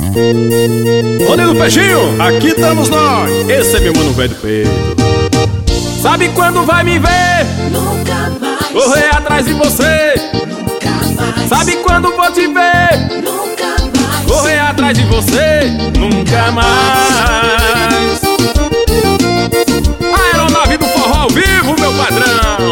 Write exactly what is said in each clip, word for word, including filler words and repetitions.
Ô Nilo Peixinho, aqui estamos nós. Esse é meu mano velho Pedro. Sabe quando vai me ver? Nunca mais. Correr atrás de você. Nunca mais. Sabe quando vou te ver? Nunca mais. Correr atrás de você. Nunca mais. A aeronave do forró ao vivo, meu padrão.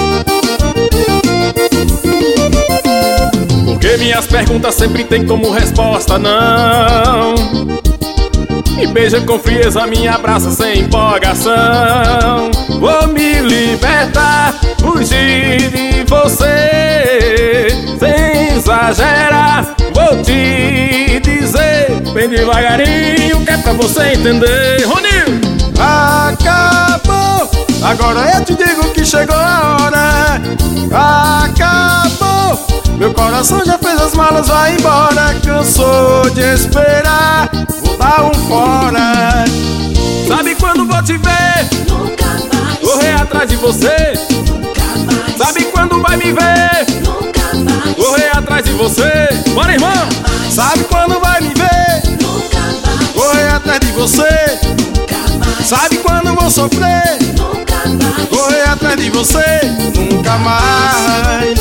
Porque minhas perguntas sempre tem como resposta não. Me beija com frieza, me abraça sem empolgação. Vou me libertar, fugir de você. Sem exagerar, vou te dizer bem devagarinho, que é pra você entender. Ronil! Acabou, agora eu te digo que chegou a hora. Acabou, meu coração já fez as malas, vai embora. Cansou de esperar, vou dar um fora. Sabe quando vou te ver? Nunca mais. Correr atrás de você. Nunca mais. Sabe quando vai me ver? Nunca mais. Correr atrás de você. Bora, irmão! Sabe quando vai me ver? Nunca mais. Correr atrás de você. Nunca mais. Sabe quando vou sofrer? Nunca mais. Correr atrás de você. Nunca mais.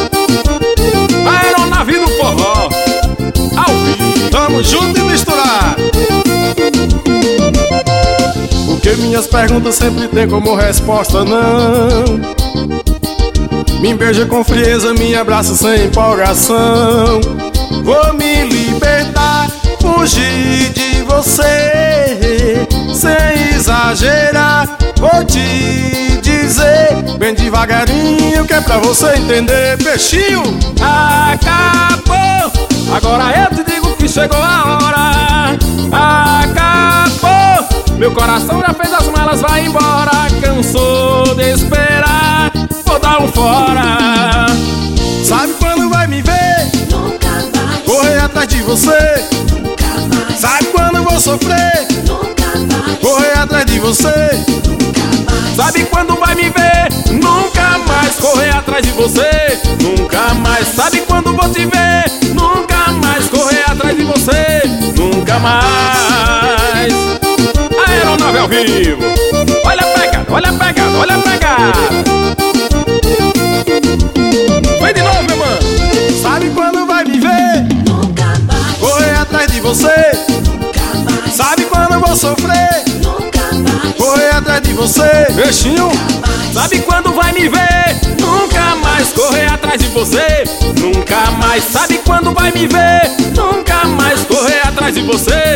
A aeronave do forró ao vivo. Tamo junto e misturado. Porque minhas perguntas sempre tem como resposta não. Me beija com frieza, me abraça sem empolgação. Vou me libertar, fugir de você. Sem exagerar, vou te dizer bem devagarinho, que é pra você entender. Peixinho! Acabou, agora eu te digo que chegou a hora. Acabou, meu coração já fez as malas, vai embora. Cansou de esperar, vou dar um fora. Sabe quando vai me ver? Nunca mais. Correr atrás de você. Nunca mais. Sabe quando vou sofrer? Nunca mais. Correr atrás de você. Nunca mais. Sabe quando vai me ver? Nunca mais. Correr atrás de você. Nunca mais. Sabe quando vou te ver? Nunca mais. Correr atrás de você. Nunca mais. A aeronave ao vivo. Olha a pegada, olha a pegada, olha a pegada. Vem de novo, meu mano. Sabe quando vai me ver? Nunca mais. Correr atrás de você. Nunca mais. Sabe quando vou sofrer? Nunca mais. Correr atrás de você. Peixinho, sabe quando vai me ver? Nunca mais. Correr atrás de você. Nunca mais. Sabe quando vai me ver? Nunca mais. Correr atrás de você.